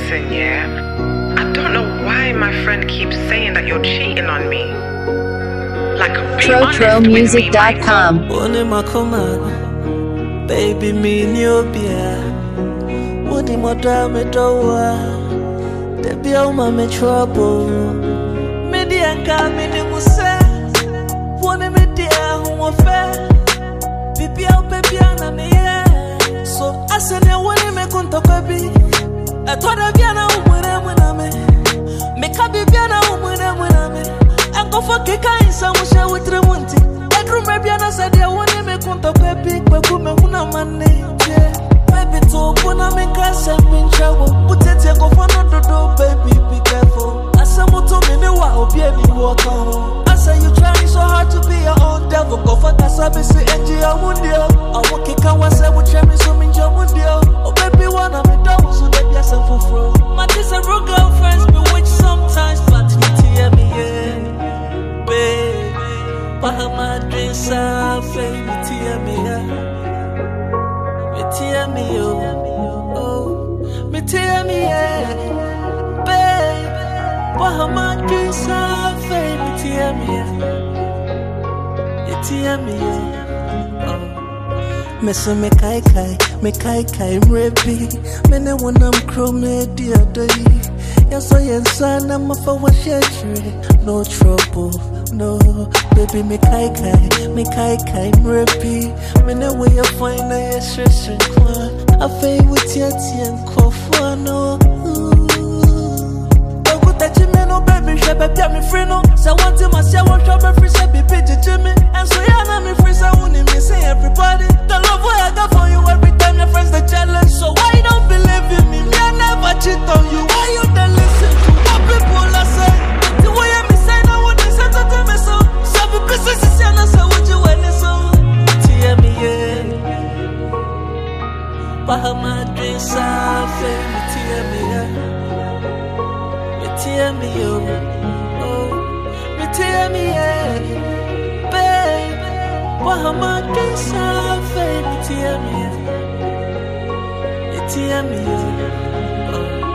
listen, yeah. I don't know why my friend keeps saying that you're cheating on me. Like, be honest with me, TroTroMusic.com. Baby, me Nubia. Woody Madame Doa. Debbie, oh, my trouble. Median coming in Musa. One of me, dear, who are fair. Baby, oh, baby, I'm here. So I said, I want to make on top of me. I thought I'd be an hour when I'm make a baby an hour when I'm and go for Kika in some share with Remonti. I drew maybe an answer, I want to make on top of big, but woman, money. Baby, to open a make us have been trouble. Put it go for no door, baby, be careful. I said, Moto, me, no, I'll be able to walk home. I say, you trying so hard to be your own devil. Go for Kasabi, say, NGO Mundio. I walk it, I was say, with Chemi, so mean, Joe Mundio. Oh, baby, one of me, double, so they be a self for fro. My kids are real girlfriends, bewitch sometimes, but me, tear me, yeah. Babe, Bahama dreams are fake, me, tear me, yeah. Me, tear me, oh, me, tear me, yeah. Babe, Bahama dreams are fake, me, tear me, yeah. Me, tear me, yeah. Me so me kai kai, mrepi. Me ne wanam chrome dear day. Yes, I am son, I'm a for what no trouble, no. Baby, me kai kai, mrepi. Me ne way you find a stress and clan. I feel with your tea and coffee, no. That you may know, baby, she be me free no. So one time I say one shop free, say be pity Jimmy. And so yeah, now me free, so I won't even say everybody. The love I got for you every time your friends they jealous. So why you don't believe in me? Me I never cheat on you. Why you don't listen to what people are saying? The way I me say now what they say to me so. So be business is here now, so what you want so? Tear me yeah. Bahama dreams are fake. Tear me yeah. Tear me, oh, me tear me, yeah, babe. Bahama dreams are fake, me tear me, yeah, me tear me, oh.